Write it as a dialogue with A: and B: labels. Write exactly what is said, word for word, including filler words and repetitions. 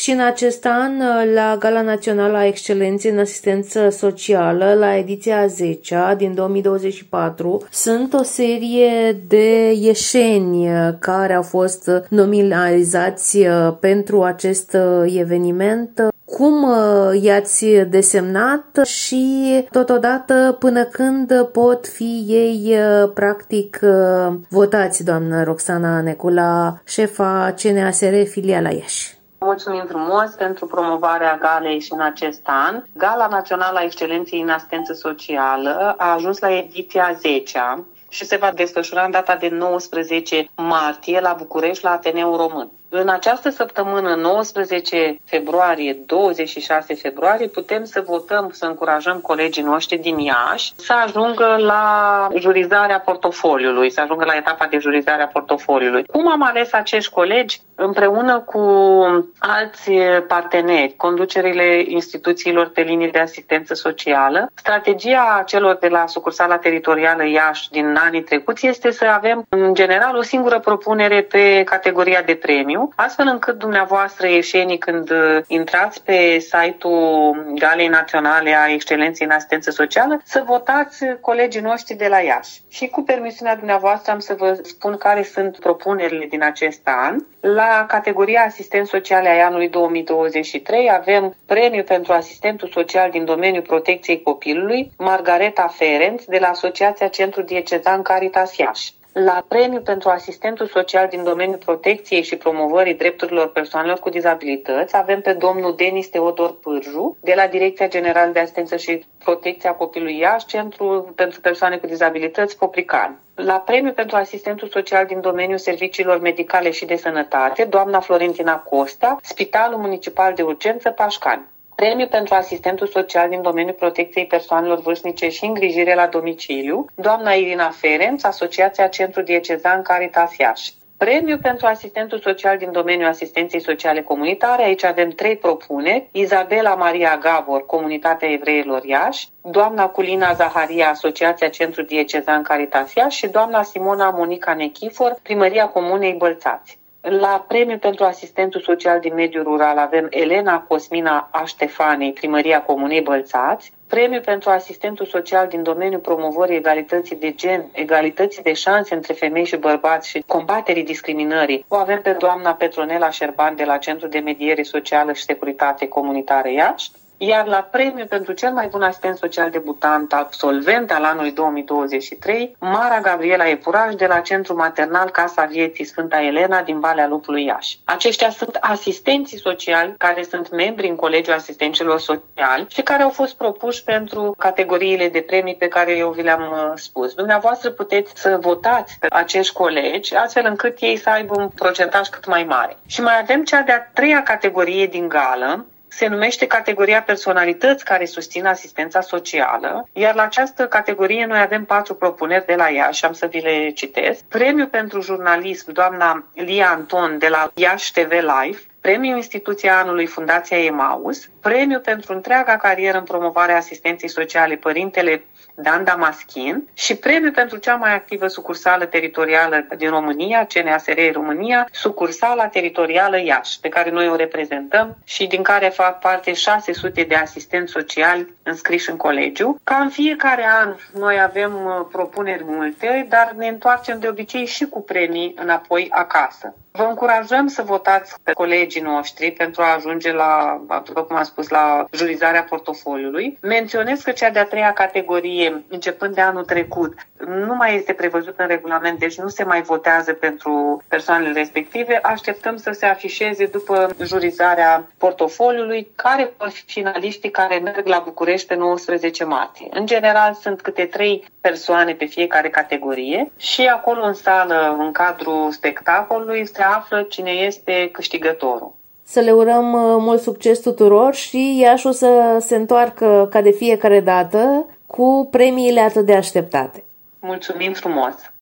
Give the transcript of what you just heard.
A: Și în acest an, la Gala Națională a Excelenței în Asistență Socială, la ediția a zecea din două mii douăzeci și patru, sunt o serie de ieșeni care au fost nominalizați pentru acest eveniment. Cum i-ați desemnat și totodată până când pot fi ei practic votați, doamnă Roxana Necula, șefa C N A S R filiala Iași?
B: Mulțumim frumos pentru promovarea galei și în acest an. Gala Națională a Excelenței în Asistență Socială a ajuns la ediția a zecea și se va desfășura în data de nouăsprezece martie la București, la Ateneul Român. În această săptămână, nouăsprezece februarie, douăzeci și șase februarie, putem să votăm, să încurajăm colegii noștri din Iași să ajungă la jurizarea portofoliului, să ajungă la etapa de jurizare a portofoliului. Cum am ales acești colegi? Împreună cu alți parteneri, conducerile instituțiilor pe linii de asistență socială, strategia celor de la sucursala teritorială Iași din anii trecuți este să avem, în general, o singură propunere pe categoria de premiu, astfel încât dumneavoastră, ieșenii, când intrați pe site-ul Galei Naționale a Excelenței în Asistență Socială, să votați colegii noștri de la Iași. Și cu permisiunea dumneavoastră am să vă spun care sunt propunerile din acest an. La categoria asistent social ai anului două mii douăzeci și trei avem premiu pentru asistentul social din domeniul protecției copilului, Margareta Ferenț, de la Asociația Centru Diecezan Caritas Iași. La premiu pentru asistentul social din domeniul protecției și promovării drepturilor persoanelor cu dizabilități avem pe domnul Denis Teodor Pârju, de la Direcția Generală de Asistență și Protecția Copilului Iași, Centru pentru Persoane cu Dizabilități Poprican. La premiu pentru asistentul social din domeniul serviciilor medicale și de sănătate, doamna Florentina Costa, Spitalul Municipal de Urgență Pașcani. Premiu pentru asistentul social din domeniul protecției persoanelor vârstnice și îngrijire la domiciliu, doamna Irina Ferenț, Asociația Centru Diecezan Caritas Iași. Premiu pentru asistentul social din domeniul asistenței sociale comunitare, aici avem trei propuneri: Izabela Maria Gabor, Comunitatea Evreilor Iași, doamna Culina Zaharia, Asociația Centru Diecezan Caritas Iași și doamna Simona Monica Nechifor, Primăria Comunei Bălțați. La premiu pentru asistentul social din mediul rural avem Elena Cosmina A. Ștefanei, Primăria Comunei Bălțați. Premiu pentru asistentul social din domeniul promovării egalității de gen, egalității de șanse între femei și bărbați și combaterii discriminării o avem pe doamna Petronela Șerban, de la Centrul de Mediere Socială și Securitate Comunitară Iași. Iar la premiu pentru cel mai bun asistent social debutant, absolvent al anului două mii douăzeci și trei, Mara Gabriela Epuraș, de la Centrul Maternal Casa Vieții Sfânta Elena din Valea Lupului Iași. Aceștia sunt asistenții sociali care sunt membri în Colegiul Asistenților Sociali și care au fost propuși pentru categoriile de premii pe care eu vi le-am spus. Dumneavoastră puteți să votați pe acești colegi astfel încât ei să aibă un procentaj cât mai mare. Și mai avem cea de-a treia categorie din gală. Se numește categoria personalități care susțin asistența socială, iar la această categorie noi avem patru propuneri de la Iași, am să vi le citesc. Premiu pentru jurnalism, doamna Lia Anton, de la Iași T V Live. Premiul Instituția Anului, Fundația Emaus. Premiu pentru întreaga carieră în promovarea asistenței sociale, Părintele Dan Damaschin. Și premiu pentru cea mai activă sucursală teritorială din România, C N A S R România, sucursala teritorială Iași, pe care noi o reprezentăm și din care fac parte șase sute de asistenți sociali înscriși în colegiu. Ca în fiecare an, noi avem propuneri multe, dar ne întoarcem de obicei și cu premii înapoi acasă. Vă încurajăm să votați pe colegii noștri pentru a ajunge la, după cum am spus, la jurizarea portofoliului. Menționez că cea de-a treia categorie, începând de anul trecut, nu mai este prevăzută în regulament, deci nu se mai votează pentru persoanele respective. Așteptăm să se afișeze după jurizarea portofoliului care vor fi finaliștii care merg la București pe nouăsprezece martie. În general sunt câte trei persoane pe fiecare categorie și acolo în sală, în cadrul spectacolului, se află cine este câștigătorul.
A: Să le urăm mult succes tuturor și Iași o să se întoarcă ca de fiecare dată cu premiile atât de așteptate.
B: Mulțumim frumos!